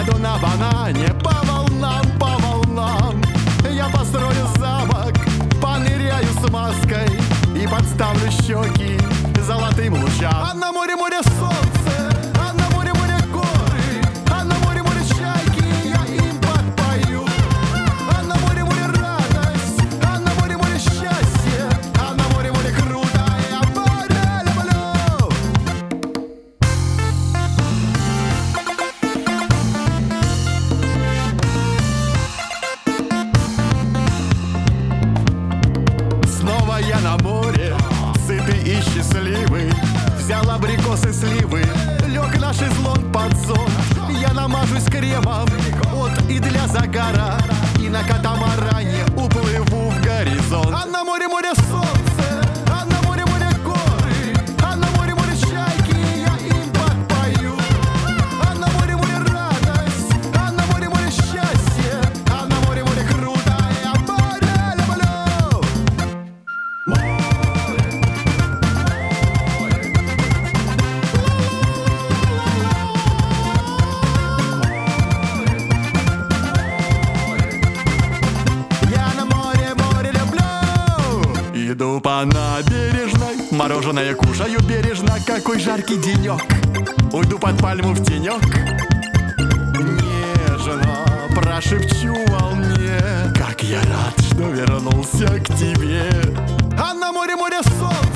Еду на банане по волнам. Я построю замок, поныряю с маской и подставлю щеки золотым лучам. А на море солнце, а на море горы, а на море чайки, я им подпою. А на море радость, а на море счастье, а на море круто, я море люблю. Снова я на море, сытый и счастливый. Взял абрикосы, сливы, лег на шезлонг под сон. Я намажусь кремом от и для загара, и на катамаране уплыву в горизонт. А на море солнце, а на море горы, а на море чайки, я им подпою. А на море радость, а на море счастье, а на море круто, я море люблю. Я на море люблю. Иду по набережной, мороженое кушаю бережно. Какой жаркий денек, уйду под пальму в тенек. Нежно прошепчу волне, как я рад, что вернулся к тебе. А на море солнце.